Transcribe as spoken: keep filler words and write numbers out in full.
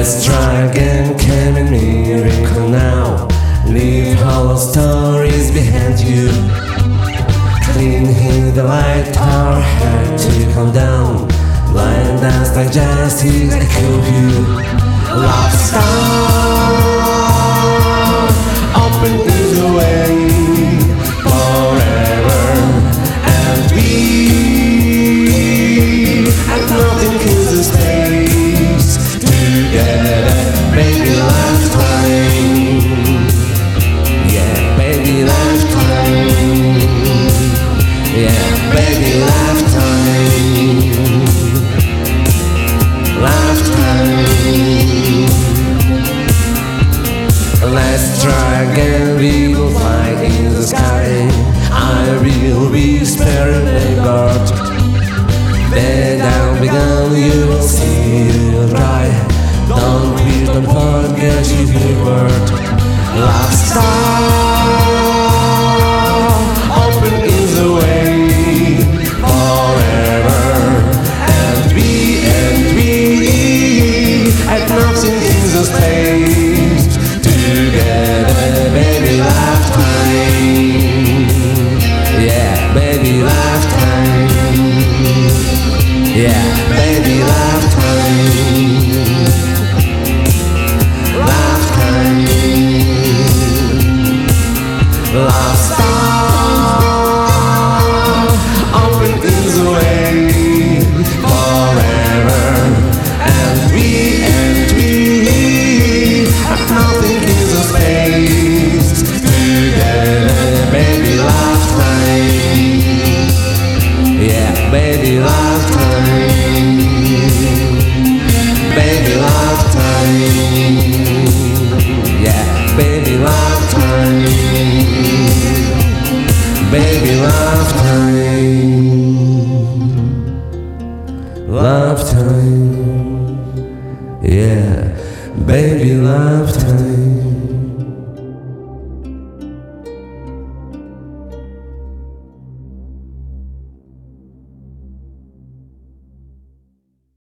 Let's try again, can be miracle now. Leave hollow stories behind you. Clean here the light, our head to calm down. Blind dance like justice, I kill you. Love star, open is the way forever and we, and nothing kills the space together, baby, lifetime. Yeah, baby, lifetime. Yeah, baby, lifetime. Lifetime. Let's try again, we will fly in the sky. I will be sparing the guard. Lay down, begun, you will see it right. Don't please, don't forget you be word. Love star, open is the way forever and we, and we, and nothing is the space together, baby, lifetime. Yeah, baby, lifetime. Yeah, baby, lifetime. Lifetime. Love star, open is the way forever and we, and we, and nothing is a space together, baby, lifetime. Yeah, baby, lifetime. Baby, lifetime. Yeah, baby, lifetime. Baby, lifetime. Lifetime. Yeah, baby, lifetime.